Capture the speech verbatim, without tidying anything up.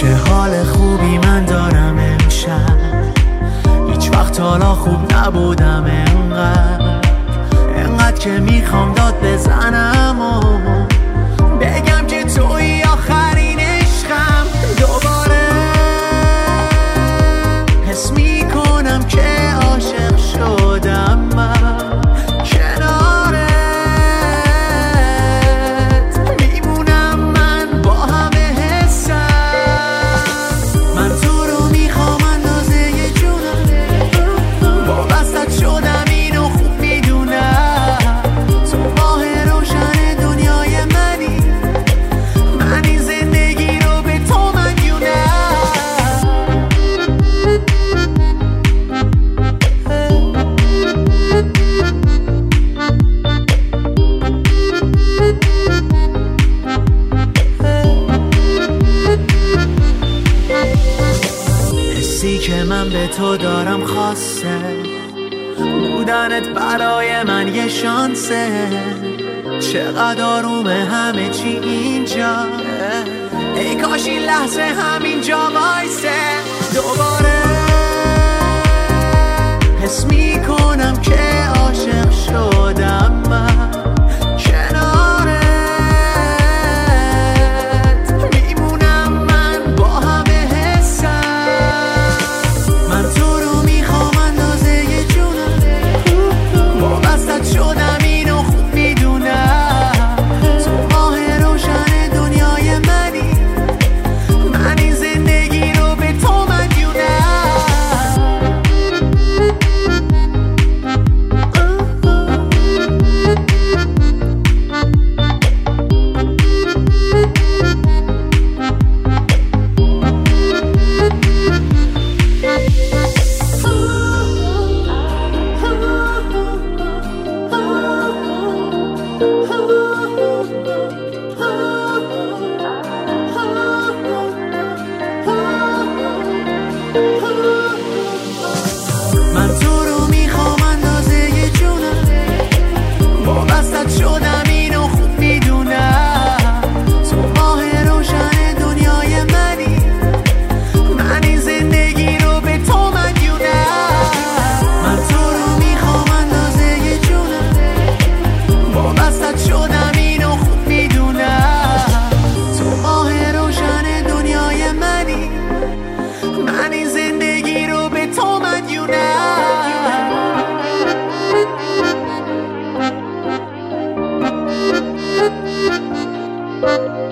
چه حال خوبی من دارم امشب، هیچ وقت حالا خوب نبودم انقدر انقدر که میخوام داد بزنم و بگم که توی آخرین عشقم. دوباره حس میکنم که عاشق شدم من کنارت، میمونم من با همه حسم. من تو رو میخوام اندازه جونم، وابستت شدم اینو خوب میدونم. تو ماه روشن دنیای منی، من این زندگی رو به تو مدیونم. حسی که من به تو دارم خاصه، بودنت برای من یه شانسه. چقدر آرومه همه چی اینجا، ای کاش این لحظه همینجا وایسه. دوباره حس میکنم که عاشق شدم من کنارت، میمونم من با همه حسم. من تو رو میخوام اندازه جونم، وابستت شدم اینو خوب میدونم. تو ماه روشن دنیای منی، من این زندگی رو به تو مدیونم. من تو رو میخوام اندازه جونم، وابستت شدم اینو خوب میدونم. تو ماه روشن دنیای منی، من این زندگی رو به تو مدیونم. من تو رو میخوام اندازه جونم، وابستت شدم اینو خوب میدونم. تو ماه روشن دنیای منی، من این زندگی رو به تو مدیونم.